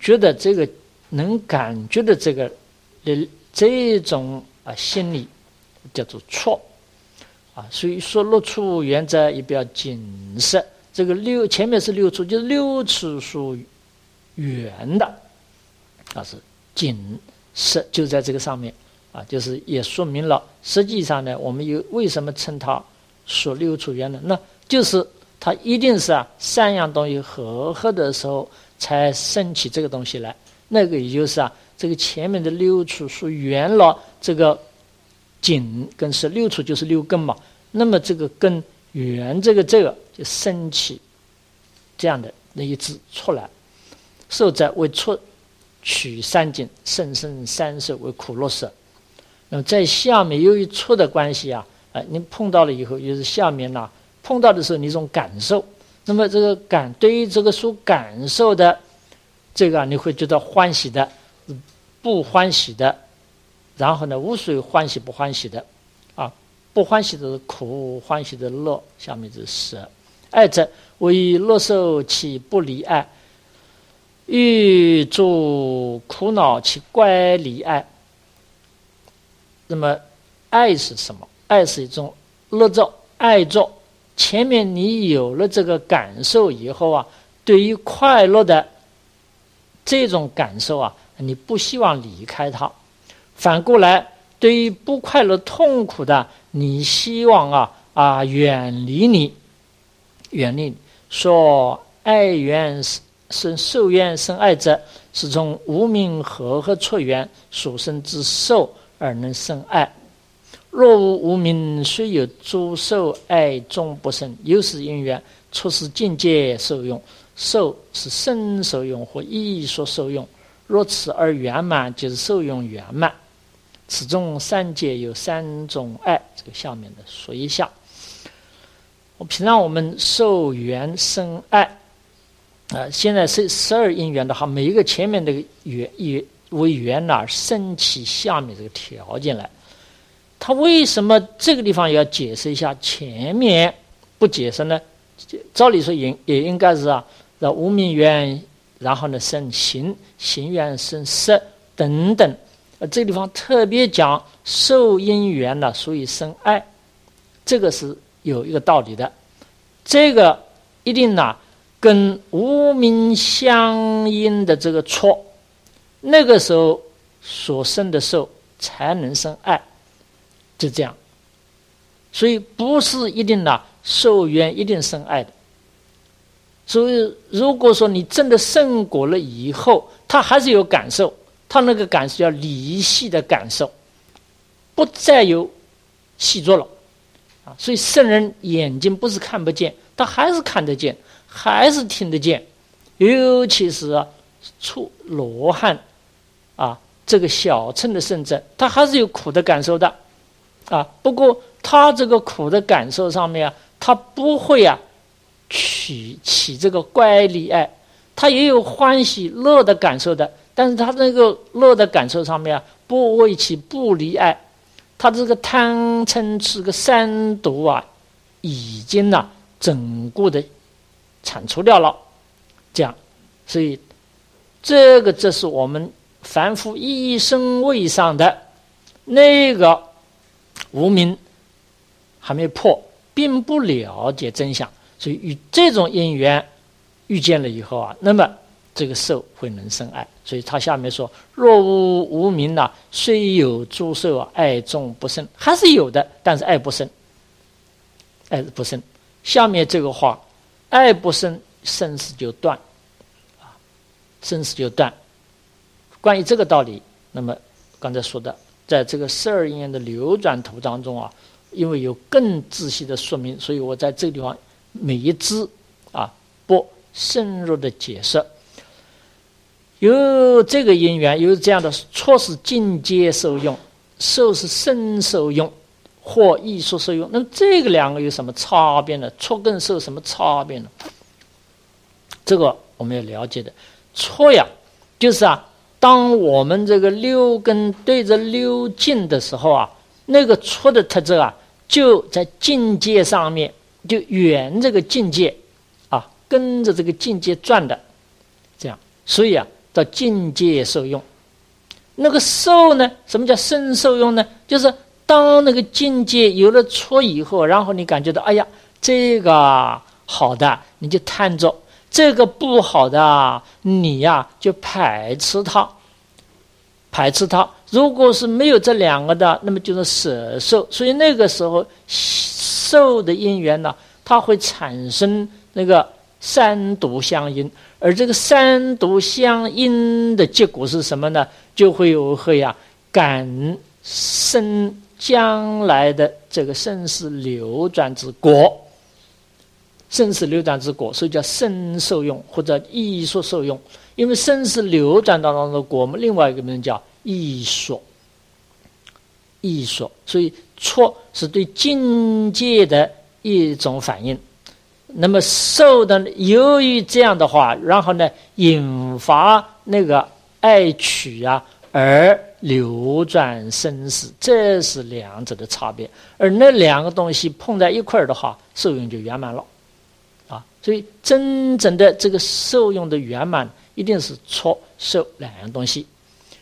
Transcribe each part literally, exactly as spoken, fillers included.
觉的这个能感觉的这个这种啊心理叫做错啊。所以说六处原则也比较紧实，这个六前面是六处，就是六处属圆的啊，是紧实，就在这个上面啊，就是也说明了实际上呢，我们有为什么称它属六处圆呢？那就是它一定是啊三样东西合合的时候才生起这个东西来，那个也就是啊这个前面的六处属圆了，这个紧跟是六处就是六根嘛，那么这个根圆这个这个就生起这样的那一字出来，受者为出取三紧，甚生三受为苦乐色。那么在下面由于出的关系啊，呃，你碰到了以后，就是下面呢、啊、碰到的时候，你一种感受，那么这个感对于这个所感受的这个、啊，你会觉得欢喜的、不欢喜的，然后呢，无所谓欢喜不欢喜的啊，不欢喜的是苦，欢喜的乐，下面是舍。爱者为乐受其不离爱，欲助苦恼其乖离爱。那么爱是什么？爱是一种乐作爱作，前面你有了这个感受以后啊，对于快乐的这种感受啊，你不希望离开它，反过来对于不快乐痛苦的，你希望啊啊远离你，远离你。说爱缘生受缘生爱者，是从无明和合错缘所生之受而能生爱。若无无明，虽有诸受，爱终不生。有是因缘，出是境界受用，受是身受用或意所受用。若此而圆满，就是受用圆满。此中三界有三种爱，这个下面的说一下。我平常我们受缘生爱啊、呃，现在是十二因缘的话，每一个前面这个缘也为缘哪生起下面这个条件来。他为什么这个地方也要解释一下？前面不解释呢？照理说也也应该是啊，让无明缘，然后呢生行，行缘生色等等。呃，这个地方特别讲受因缘呢，所以生爱，这个是有一个道理的。这个一定呢跟无明相应的这个错，那个时候所生的受才能生爱。就这样，所以不是一定呢受缘一定生爱的。所以如果说你真的胜果了以后，他还是有感受，他那个感受叫离系的感受，不再有细作了啊。所以圣人眼睛不是看不见，他还是看得见，还是听得见，尤其是啊出罗汉啊这个小乘的圣者，他还是有苦的感受的。啊，不过他这个苦的感受上面啊，他不会啊取起这个乖离爱，他也有欢喜乐的感受的，但是他这个乐的感受上面啊，不会起不离爱，他这个贪嗔痴个三毒啊，已经呢、啊、整个的铲除掉了，这样，所以这个这是我们凡夫一生位上的那个。无明还没破，并不了解真相，所以与这种因缘遇见了以后啊，那么这个受会能生爱。所以他下面说：若无无明啊，虽有诸受啊，爱终不生，还是有的，但是爱不生，爱不生。下面这个话，爱不生，生死就断啊，生死就断。关于这个道理，那么刚才说的。在这个十二因缘的流转图当中啊，因为有更仔细的说明，所以我在这个地方每一支啊不深入的解释。有这个因缘，有这样的错是境界受用，受是身受用或艺术受用。那么这个两个有什么差别呢？错跟受什么差别呢？这个我们要了解的。错呀，就是啊。当我们这个六根对着六境的时候啊，那个出的特质啊，就在境界上面，就缘这个境界啊，跟着这个境界转的，这样。所以啊， 到境界受用。那个受呢，什么叫身受用呢？就是当那个境界有了错以后，然后你感觉到哎呀，这个好的你就贪着，这个不好的你呀就排斥它，排斥它。如果是没有这两个的，那么就是舍受。所以那个时候受的因缘呢，它会产生那个三毒相因，而这个三毒相因的结果是什么呢？就会有会呀感生将来的这个生死流转之果，生死流转之果，所以叫生受用或者异说受用。因为生死流转当中的果，我们另外一个名叫异说，异说，所以错是对境界的一种反应。那么受的，由于这样的话，然后呢，引发那个爱取啊，而流转生死，这是两者的差别。而那两个东西碰在一块儿的话，受用就圆满了啊。所以真正的这个受用的圆满，一定是错受两样东西，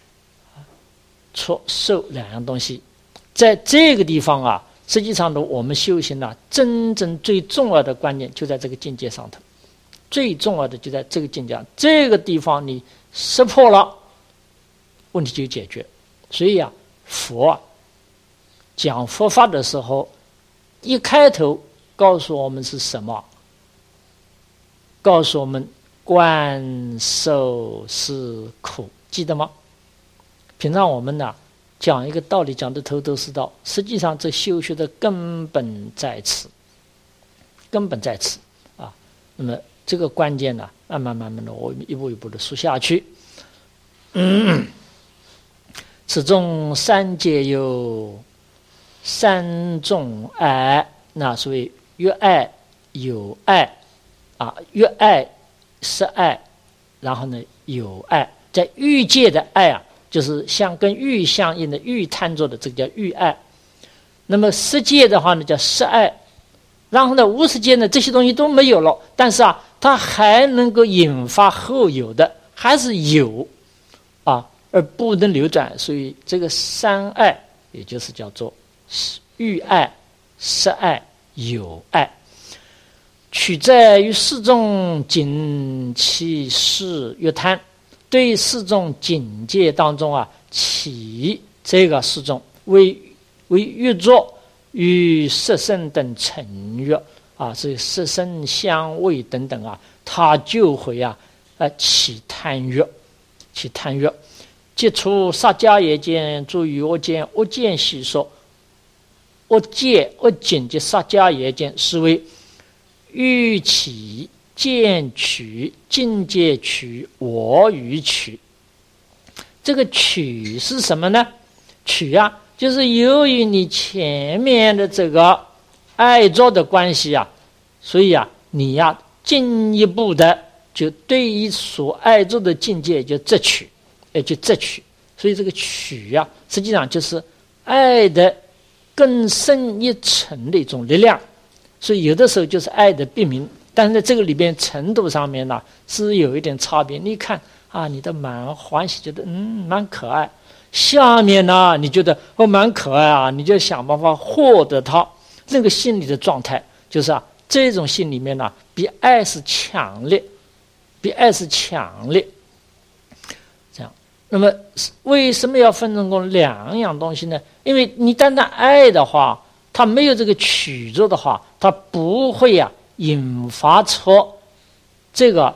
错受两样东西，在这个地方啊。实际上呢，我们修行呢、啊，真正最重要的观念就在这个境界上头，最重要的就在这个境界上，这个地方你识破了，问题就解决。所以啊，佛啊讲佛法的时候，一开头告诉我们是什么？告诉我们观受是苦，记得吗？平常我们呢、啊。讲一个道理讲得头头是道，实际上这修学的根本在此，根本在此啊。那么这个关键呢，慢慢慢慢的，我一步一步的说下去。嗯，此中三界有三种爱，那所谓越爱有爱啊，越爱是爱，然后呢有爱，在欲界的爱啊。就是相跟欲相应的欲贪着的，这个叫欲爱。那么色界的话呢，叫色爱。然后呢，无色界呢，这些东西都没有了，但是啊，它还能够引发后有的，还是有啊，而不能流转。所以这个三爱，也就是叫做欲爱、色爱、有爱，取在于四众尽其事越贪。对四种境界当中啊，起这个四种为为欲作与色身等成欲啊，这色身香味等等啊，它就会啊，呃起贪欲，起贪欲。接触杀迦耶见，诸于恶见，恶见细说，恶见恶境及杀迦耶见，是为欲起。见取境界取我与取，这个取是什么呢？取啊，就是由于你前面的这个爱着的关系啊，所以啊，你呀、啊、进一步的就对于所爱着的境界就执取，也就执取。所以这个取啊，实际上就是爱的更深一层的一种力量。所以有的时候就是爱的别名。但是在这个里边程度上面呢，是有一点差别。你看啊，你的蛮欢喜，觉得嗯蛮可爱；下面呢，你觉得哦蛮可爱啊，你就想办法获得它。那个心理的状态，就是啊，这种心里面呢，比爱是强烈，比爱是强烈。这样，那么为什么要分成过两样东西呢？因为你单单爱的话，它没有这个取着的话，它不会呀、啊。引发出这个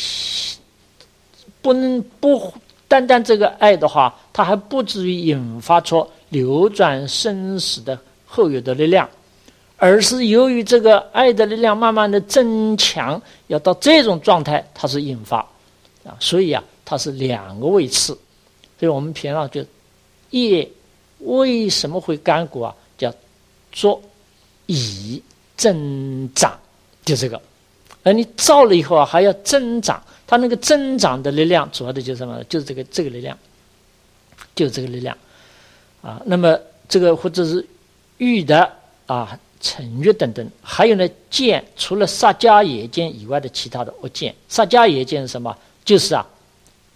不能不单单这个爱的话，它还不至于引发出流转生死的后有的力量，而是由于这个爱的力量慢慢的增强，要到这种状态，它是引发啊，所以啊，它是两个位次。所以我们平常就业为什么会干果啊？叫作以增长。就这个，而你造了以后啊，还要增长，它那个增长的力量，主要的就是什么？就是这个这个力量，就是这个力量，啊，那么这个或者是欲的啊、成欲等等，还有呢见，除了杀迦耶见以外的其他的恶见，杀迦耶见是什么？就是啊，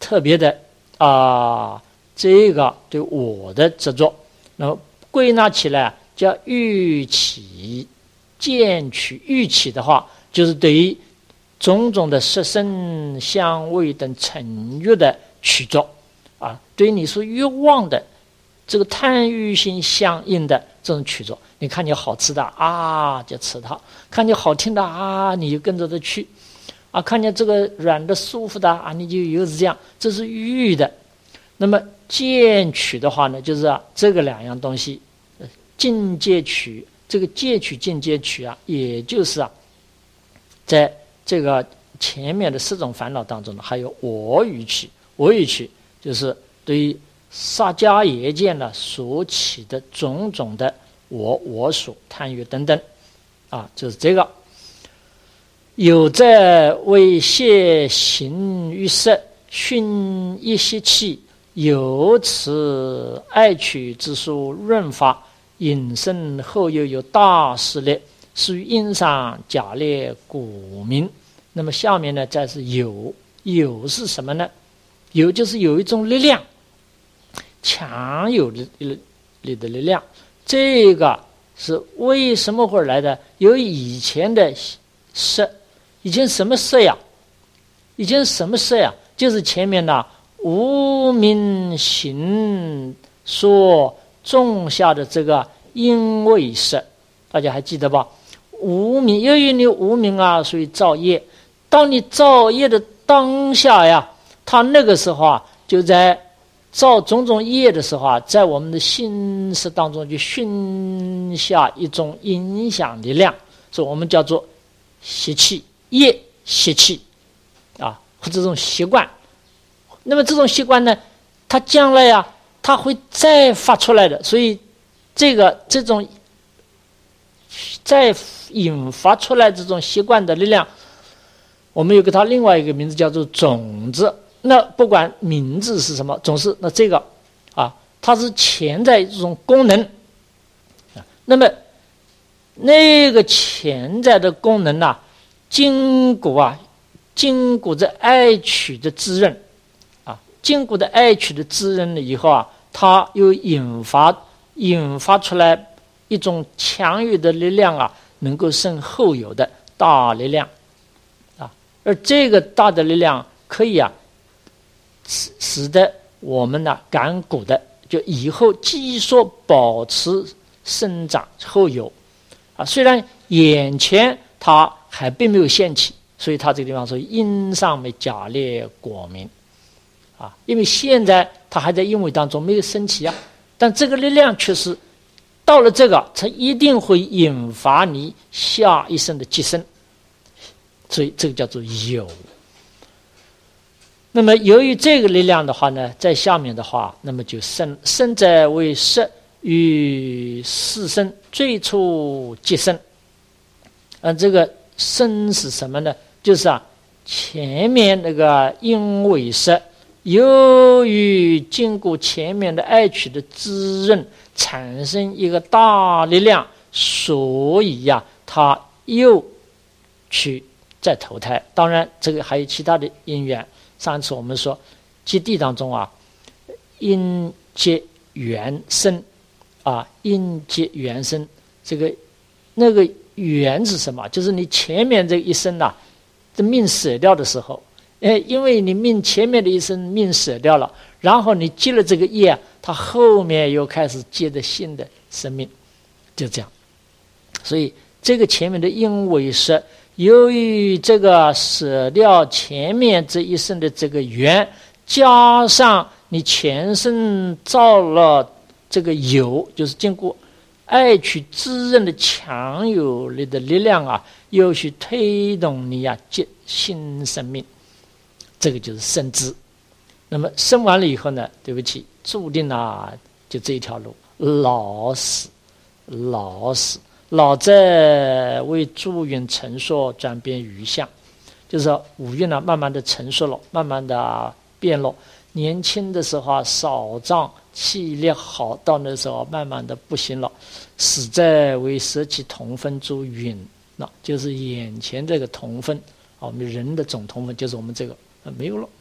特别的啊，这个对我的执着，那么归纳起来叫欲起见取。欲起的话，就是对于种种的色身香味等成欲的取着啊，对于你所欲望的这个贪欲心相应的这种取着。你看见好吃的啊，就吃它；看见好听的啊，你就跟着它去啊；看见这个软的舒服的啊，你就又是这样，这是欲的。那么见取的话呢，就是啊，这个两样东西，境界取，这个戒取境界取啊，也就是啊，在这个前面的四种烦恼当中呢，还有我语取。我语取就是对于萨迦耶见呢所起的种种的我我所贪欲等等啊，就是这个。有在为谢行于色熏一息气，由此爱取之术润法，引申后又有大势力，是于因上假列古名。那么下面呢，再是有。有是什么呢？有就是有一种力量，强有力力的力量。这个是为什么会来的？有以前的色，以前什么色呀？以前什么色呀？就是前面的无明行所种下的这个因为色，大家还记得吧？无明，由于你无明啊，所以造业。当你造业的当下呀，他那个时候啊，就在造种种业的时候啊，在我们的心识当中就熏下一种影响力量，所以我们叫做习气，业习气啊，或者这种习惯。那么这种习惯呢，它将来呀、啊，它会再发出来的，所以这个这种再引发出来这种习惯的力量，我们有给它另外一个名字叫做种子。那不管名字是什么，总是那这个啊，它是潜在这种功能啊。那么那个潜在的功能呐、啊，经过啊，经过这爱取的滋润啊，经过的爱取的滋润了以后啊，它又引发引发出来一种强有的力量啊，能够生后有的大力量啊。而这个大的力量可以啊，使使得我们呢、啊、感古的，就以后继续保持生长后有啊。虽然眼前它还并没有现起，所以它这个地方说因上没假列果名啊，因为现在它还在因为当中没有升起啊，但这个力量却是到了这个，它一定会引发你下一生的寄生，所以这个叫做有。那么由于这个力量的话呢，在下面的话，那么就生生者为色与四生最初即生。啊，这个生是什么呢？就是啊，前面那个因为色，由于经过前面的爱取的滋润，产生一个大力量，所以呀、啊，他又去再投胎。当然，这个还有其他的因缘。上次我们说基地当中啊，因结缘生啊，因结缘生，这个那个缘是什么？就是你前面这一生呐、啊，这命舍掉的时候，哎，因为你命前面的一生命舍掉了，然后你结了这个业，它后面又开始结的新的生命，就这样。所以这个前面的因为是由于这个舍掉前面这一生的这个缘，加上你前生造了这个有，就是经过爱取滋润的强有力的力量啊，又去推动你啊结新生命，这个就是生之。那么生完了以后呢，对不起，注定啊就这一条路，老死，老死。老在为诸运成熟转变余相，就是说五蕴呢慢慢的成熟了，慢慢的变了。年轻的时候啊少胀气力好，到那时候慢慢的不行了。死在为舍弃同分诸运，那就是眼前这个同分啊，我们人的总同分就是我们这个、呃、没有了。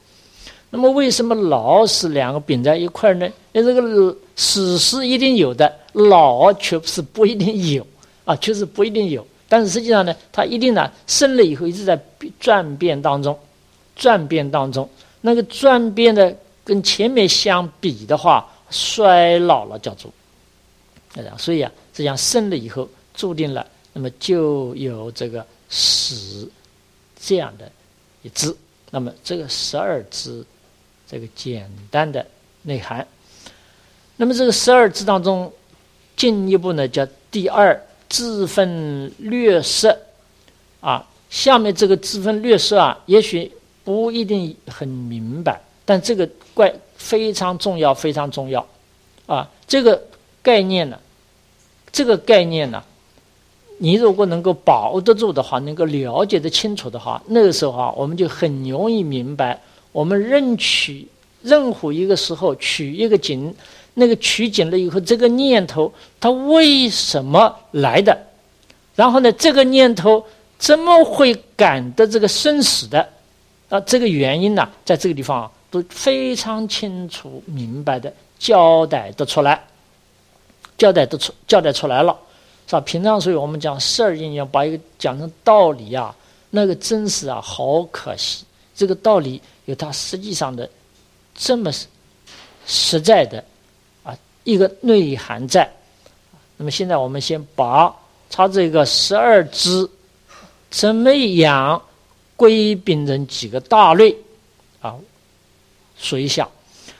那么为什么老死两个并在一块呢？因为这个死是一定有的，老却是不一定有啊，确实不一定有。但是实际上呢，它一定呢生了以后一直在转变当中，转变当中，那个转变的跟前面相比的话，衰老了叫做。所以啊，这样生了以后注定了，那么就有这个死这样的一支。那么这个十二支，这个简单的内涵。那么这个十二支当中，进一步呢叫第二支分略色啊。下面这个支分略色啊，也许不一定很明白，但这个怪非常重要，非常重要啊。这个概念呢，这个概念呢，你如果能够把握得住的话，能够了解得清楚的话，那个时候啊，我们就很容易明白，我们任取任何一个时候取一个景，那个取景了以后，这个念头它为什么来的？然后呢，这个念头怎么会感得这个生死的？啊，这个原因呢，在这个地方啊，都非常清楚明白的交代得出来，交代得出交代出来了。是吧？平常所以我们讲十二因缘，把一个讲成道理啊，那个真是啊，好可惜。这个道理有它实际上的这么实在的啊一个内涵在。那么现在我们先把它这个十二支怎么样归并成几个大类啊说一下。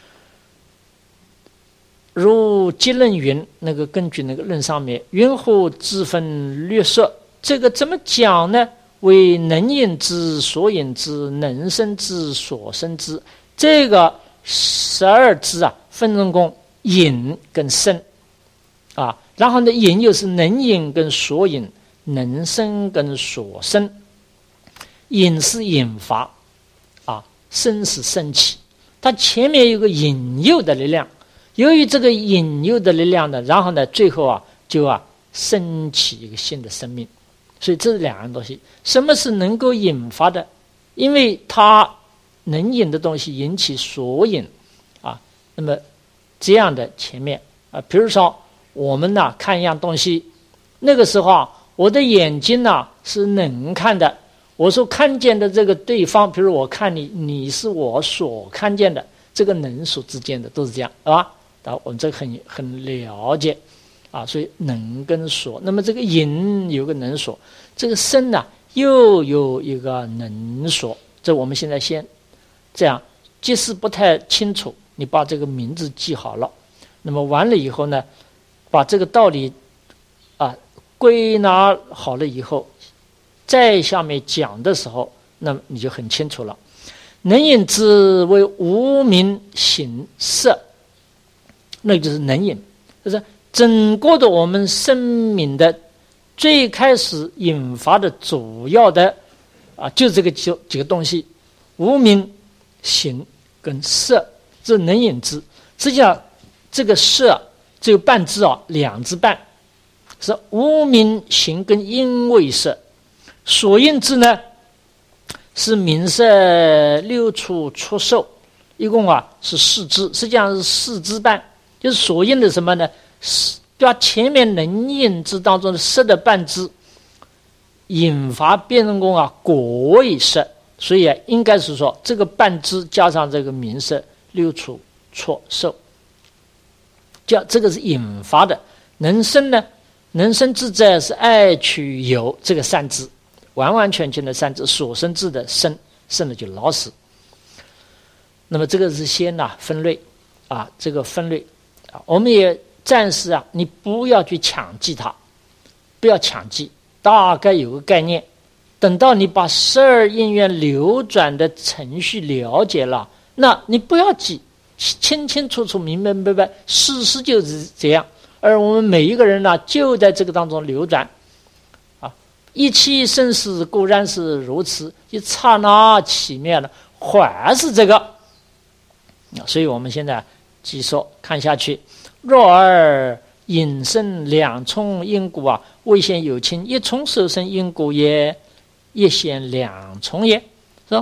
如结论云，那个根据那个论上面，云后支分略色，这个怎么讲呢？为能引之、所引之、能生之、所生之。这个十二支啊，分成功引跟生啊，然后呢，引又是能引跟所引，能生跟所生。引是引发啊，生是生起，它前面有个引诱的力量。由于这个引诱的力量呢，然后呢，最后啊，就啊，升起一个新的生命。所以这是两样东西。什么是能够引发的？因为它能引的东西引起所引啊。那么这样的前面啊，比如说我们呢看一样东西，那个时候啊，我的眼睛呢是能看的，我所看见的这个对方，比如我看你，你是我所看见的，这个能所之间的都是这样，是吧？啊，我们这个很很了解啊，所以能跟所，那么这个引有个能所，这个生呢又有一个能所，这我们现在先这样，即使不太清楚，你把这个名字记好了，那么完了以后呢，把这个道理啊归纳好了以后，在下面讲的时候，那么你就很清楚了。能引之为无明行色。那就是能引，就是整个的我们生命的最开始引发的主要的啊，就这个几几个东西，无明、行跟色，这能引之。实际上，这个色只有半支啊，两支半，是无明、行跟因为色。所引之呢，是名色、六处、触受，一共啊是四支，实际上是四支半。就是所引的什么呢？是把前面能引之当中的色的半支引发变成功啊，果为色，所以啊，应该是说这个半支加上这个名色、六处、触受，叫这个是引发的。能生呢，能生之者是爱取有这个三支，完完全全的三支所生之的生，生了就老死。那么这个是先呐、啊、分类啊，这个分类。我们也暂时啊，你不要去强记它，不要强记，大概有个概念。等到你把十二因缘流转的程序了解了，那你不要记，清清楚楚、明明白白，事实就是这样。而我们每一个人呢，就在这个当中流转，啊，一切生死固然是如此，一刹那起灭了，还是这个。所以我们现在继续看下去。若而引生两重因果啊，未现有情，一重受生因果也，一现两重也。说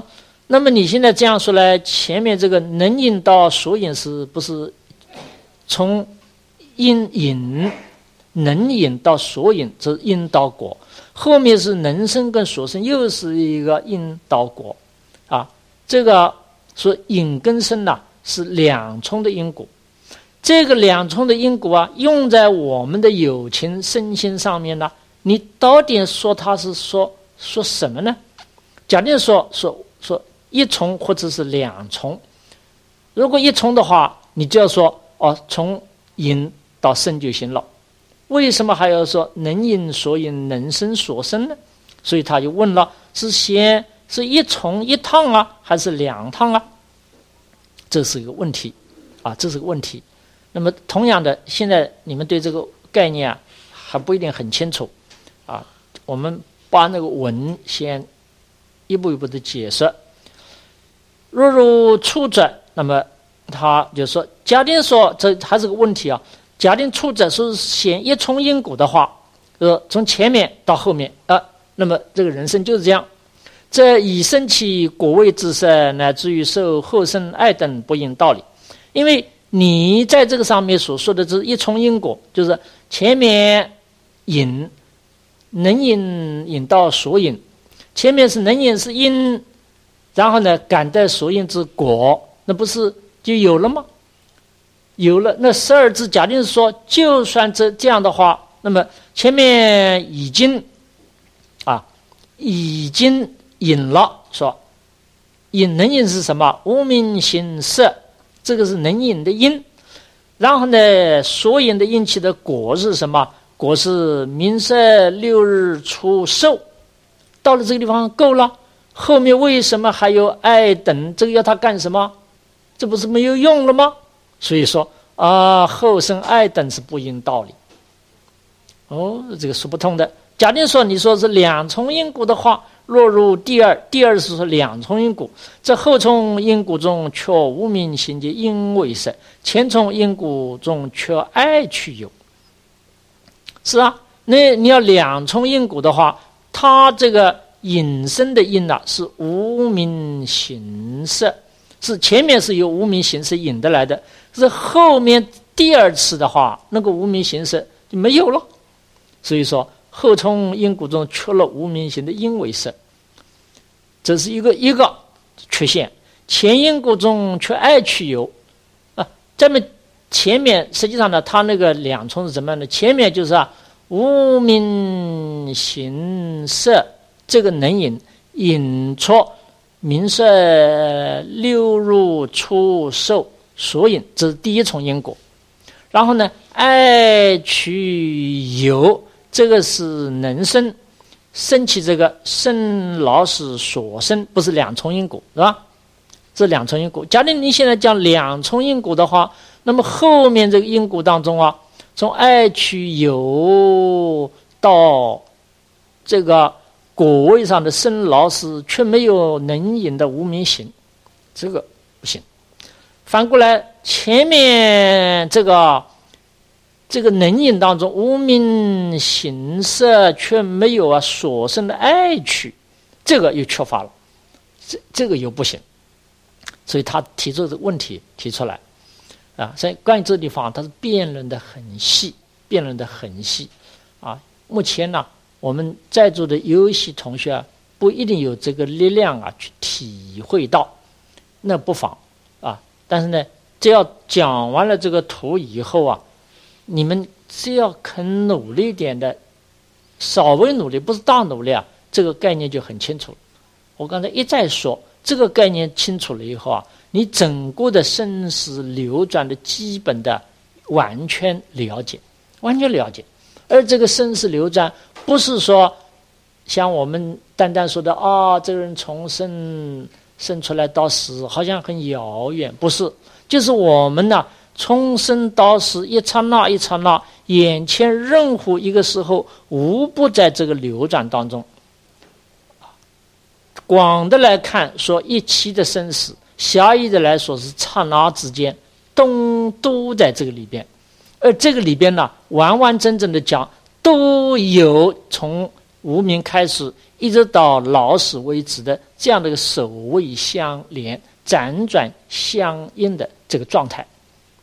那么你现在这样说来，前面这个能引到所引是不是从因引能引到所引，这是因到果，后面是能生跟所生，又是一个因到果啊。这个说引跟生呐、啊、是两重的因果，这个两重的因果啊，用在我们的有情身心上面呢，你到底说它是说说什么呢？假定说说说一重或者是两重，如果一重的话，你就要说哦，从引到生就行了。为什么还要说能引所引，能生所生呢？所以他就问了：是先是一重一趟啊，还是两趟啊？这是一个问题啊，这是个问题。那么同样的，现在你们对这个概念啊还不一定很清楚啊。我们把那个文先一步一步的解释。若如处者，那么他就说，假定说这还是个问题啊。假定处者是先一重因果的话，呃，从前面到后面啊、呃，那么这个人生就是这样。这以生起果位之色，乃至于受后生爱等不应道理。因为你在这个上面所说的这一重因果，就是前面引能引引到所引，前面是能引是因，然后呢感得所引之果，那不是就有了吗？有了，那十二字假定说，就算这这样的话，那么前面已经啊已经引了，说引能引是什么？无明行识，这个是能引的因。然后呢，所引的引起的果是什么？果是名色六日出受。到了这个地方够了，后面为什么还有爱等？这个要他干什么？这不是没有用了吗？所以说啊，后生爱等是不应道理。哦，这个说不通的。假定说你说是两重因果的话，落入第二，第二是说两重因果，这后重因果中却无明行及因为色，前重因果中却爱去有。是啊，那你要两重因果的话，它这个引生的因啊是无明行识，是前面是由无明行识引得来的，是后面第二次的话，那个无明行识就没有了。所以说后重因果中缺了无明行的因为色，这是一个一个缺陷。前因果中缺爱去有啊，这么前面实际上呢，它那个两重是怎么样的？前面就是啊，无明行色这个能引引出名色六入出受所引，这是第一重因果。然后呢，爱取有，这个是能生，生起这个生老死所生，不是两重因果，是吧？这两重因果。假定你现在讲两重因果的话，那么后面这个因果当中啊，从爱取有到这个果位上的生老死，却没有能引的无明行，这个不行。反过来，前面这个这个能引当中无明行识却没有啊所生的爱取，这个又缺乏了，这这个又不行。所以他提出这个问题提出来啊，所以关于这个地方他是辩论的很细，辩论的很细啊。目前呢，我们在座的有些同学啊，不一定有这个力量啊去体会到，那不妨啊。但是呢，只要讲完了这个图以后啊，你们只要肯努力一点的，稍微努力，不是大努力啊，这个概念就很清楚了。我刚才一再说，这个概念清楚了以后啊，你整个的生死流转的基本的完全了解，完全了解。而这个生死流转不是说像我们单单说的啊，这个人从生生出来到死好像很遥远，不是，就是我们呢、啊、从生到死一刹那一刹那，眼前任何一个时候无不在这个流转当中。广的来看说一期的生死，狭义的来说是刹那之间，都都在这个里边。而这个里边呢，完完整整的讲，都有从无明开始一直到老死为止的这样的一个首位相连、辗转相应的这个状态。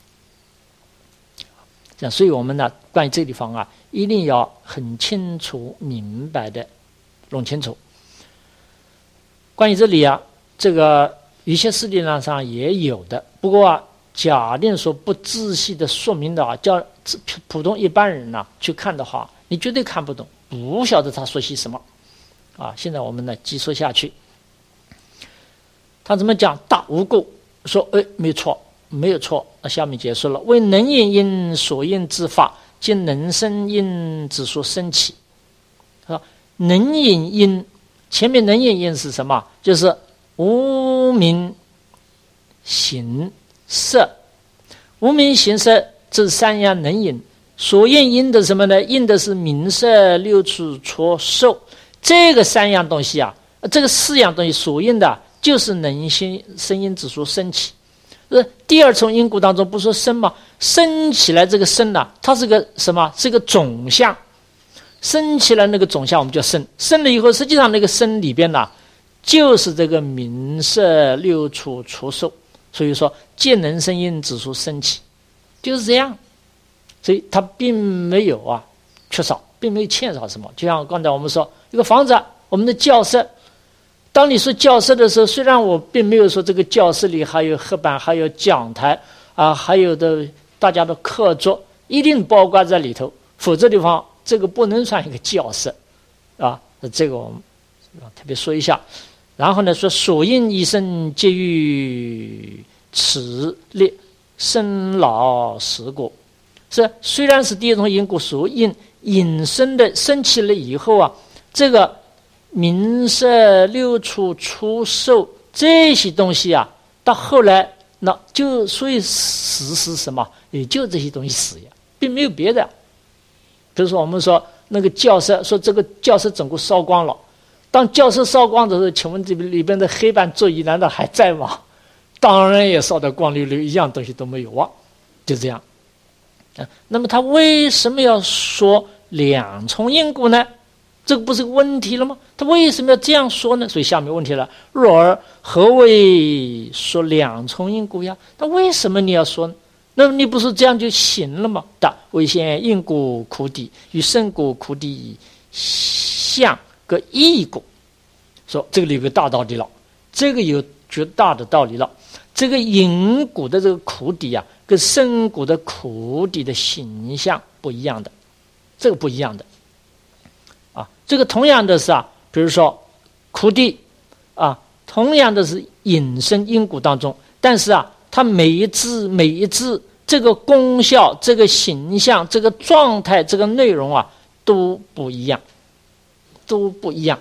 这样，所以我们呢，关于这个地方啊，一定要很清楚、明白的弄清楚。关于这里啊，这个有些史理论上也有的，不过啊，假定说不仔细的说明的啊，叫普通一般人呢、啊、去看的话，你绝对看不懂，不晓得他说些什么啊。现在我们呢，继续下去。他怎么讲？大无故说，哎，没错，没有错。那下面解说了，为能引因所应之法，即能生因之所生起。啊，能引因，前面能引因是什么？就是无明行色，无明行色这三样能引，所应因的什么呢？应的是名色六处触受，这个三样东西啊，这个四样东西所应的就是能心生因之所生起。呃，第二重因果当中不说生吗？生起来这个生呢、啊，它是个什么？是个总相。生起来那个总相我们叫生，生了以后，实际上那个生里边呢、啊，就是这个名色六处触受。所以说，见能生因之所生起，就是这样。所以它并没有啊缺少，并没有欠少什么。就像刚才我们说，一个房子，我们的教室。当你说教室的时候，虽然我并没有说这个教室里还有黑板，还有讲台啊，还有的大家的课桌，一定包括在里头，否则的话，这个不能算一个教室啊。这个我们特别说一下。然后呢，说所应一生皆于此列生老死果，是虽然是第一种因果所应引生的生起了以后啊，这个名色六处触受这些东西啊，到后来那就所以死是什么？也就这些东西死呀，并没有别的。比如说我们说那个教室，说这个教室整个烧光了。当教室烧光的时候，请问这里边的黑板座椅难道还在吗？当然也烧得光溜溜，一样东西都没有啊，就这样。啊，那么他为什么要说两重因果呢？这个不是个问题了吗？他为什么要这样说呢？所以下面问题了：若尔何谓说两重因果呀？那为什么你要说呢？那么你不是这样就行了吗？的为现因果苦底与生果苦底相个异果，说这个里有个大道理了，这个有绝大的道理了。这个因果的这个苦底啊，跟生果的苦底的形象不一样的，这个不一样的啊。这个同样的是啊，比如说苦底啊，同样的是引生因果当中，但是啊，它每一字每一字这个功效、这个形象、这个状态、这个内容啊，都不一样。都不一样，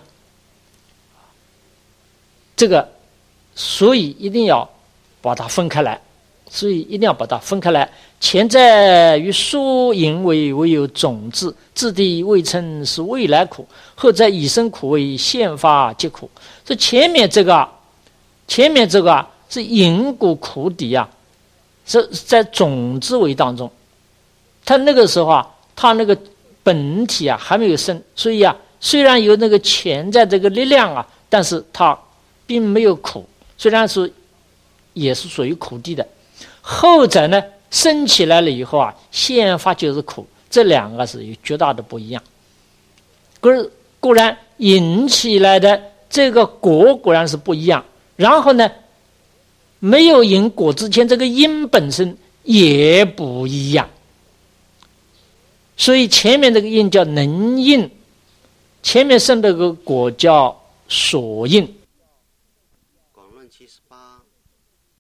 这个所以一定要把它分开来，所以一定要把它分开来。前在于说因为唯有种子，自地未称是未来苦；后在以生苦为现发即苦。这前面这个，前面这个是因果苦底啊，是在种子为当中，它那个时候啊，它那个本体啊还没有生，所以啊。虽然有那个潜在这个力量啊，但是它并没有苦，虽然是也是属于苦地的。后者呢升起来了以后啊，现发就是苦，这两个是有绝大的不一样。固固然引起来的这个果果然是不一样，然后呢，没有引果之前，这个因本身也不一样。所以前面这个因叫能因。前面生的个果叫所应，